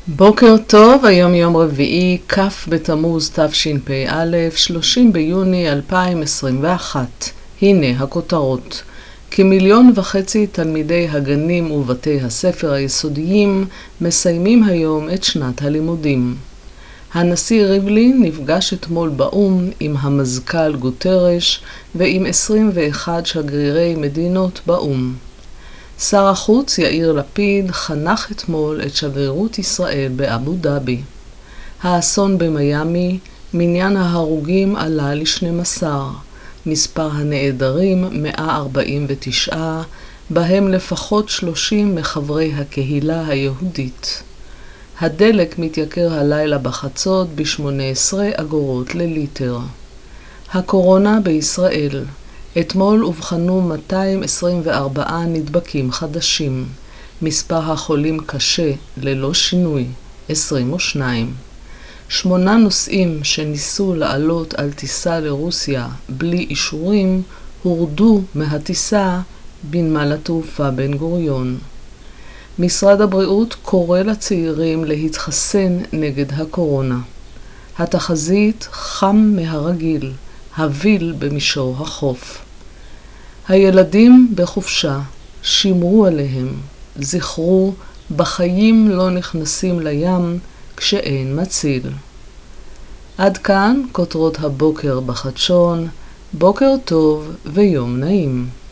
בוקר טוב, היום יום רביעי, כ' בתמוז תשפ"א, 30 ביוני 2021. הנה הכותרות. כ1.5 מיליון תלמידי הגנים ובתי הספר היסודיים מסיימים היום את שנת הלימודים. הנשיא ריבלין נפגש אתמול באו"ם עם המזכ"ל גוטרש ועם 21 שגרירי מדינות באו"ם. שר החוץ יאיר לפיד חנך אתמול את שגרירות ישראל באבו דאבי. האסון במיימי, מניין ההרוגים עלה ל-12, מספר הנעדרים 149, בהם לפחות 30 מחברי הקהילה היהודית. הדלק מתייקר הלילה בחצות ב-18 אגורות לליטר. הקורונה בישראל. אתמול אובחנו 224 נדבקים חדשים. מספר החולים קשה ללא שינוי, 22. 8 נוסעים שניסו לעלות על טיסה לרוסיה בלי אישורים הורדו מהטיסה בנמל התעופה בן גוריון. משרד הבריאות קורא לצעירים להתחסן נגד הקורונה. התחזית חם מהרגיל, הביל במישור החוף. הילדים בחופשה, שמרו עליהם, זכרו, בחיים לא נכנסים לים כשאין מציל. עד כאן כותרות הבוקר בחדשון, בוקר טוב ויום נעים.